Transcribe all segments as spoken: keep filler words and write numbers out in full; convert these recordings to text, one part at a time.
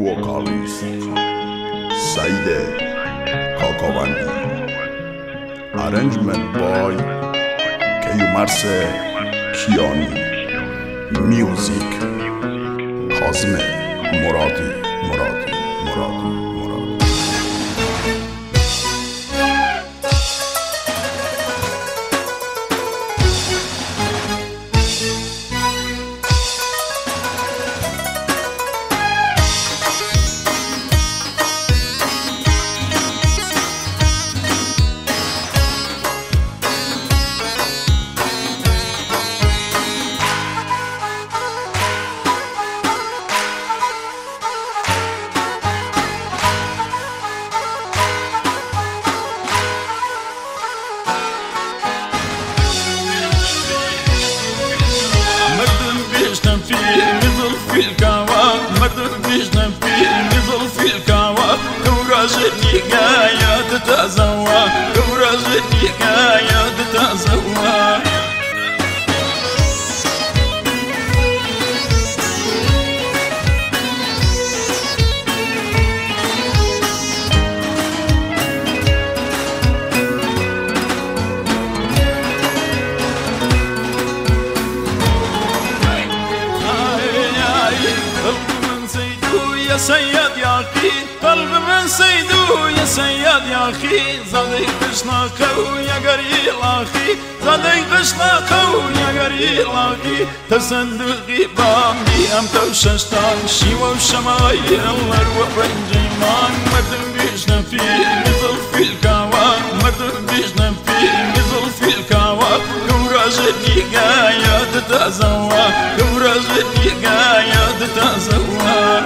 vocalist Saeed Khakavandi. Arrangement by Keyumarse Kiani. Music Kazme Moradi Moradi Moradi Moradi. في الكوا مدر بيجنا في نزل في الكوا كوراجني قايا تتزوى كوراجني قايا تتزوى يا سيد يا أخي قلب من سيدو يا سيد يا أخي زادي قشنا كو يا قريل أخي زادي قشنا كو يا قريل أخي تصندقي بامي أم توششتان شيوة وشمايل الأروى بنجيمان مردم بيجنا في نزل في الكوا مردم بيجنا في نزل في الكوا كوراجني قايا تتزوى كوراجني قايا تتزوى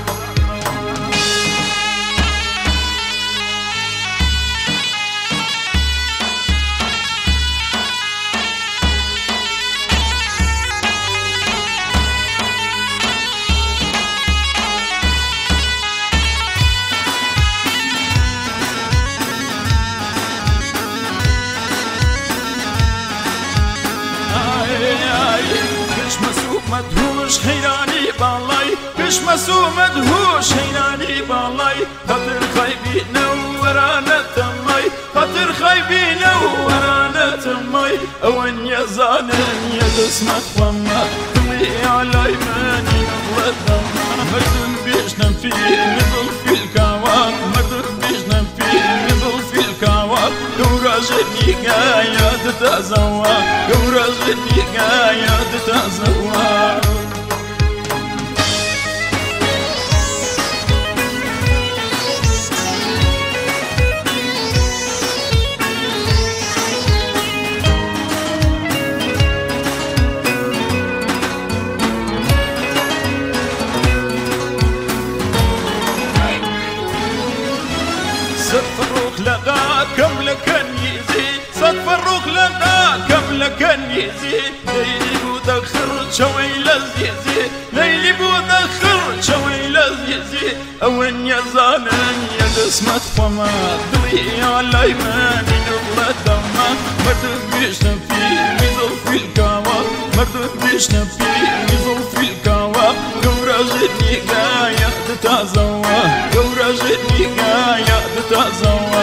مدهوش حيراني بالله كش مسو مدهوش حيراني بالله خاطر خايبي نورانا تماي خاطر خايبي نورانا تماي اوان يا زانن يا قسمت وما تملي علي ماني نغلط دما مردم بيجنا في نزل في الكوان مردم بيجنا في نزل في الكوان كوراجني قايا تتزوى كوراجني قايا تتزوى صدفروك لقى كم لكن يزيد صدفروك لقى كم لكن يزيد ليلي بودخر شوي لزيزي ليلي بودخر شوي لزيزي اوين يا زانن يا قسمت فما دلي علي ماني نغلط دما مردم بيجنا في نزل في الكوا مردم بيجنا في نزل في الكوا كوراجني قايا تتزوى كوراجني قايا تتزوى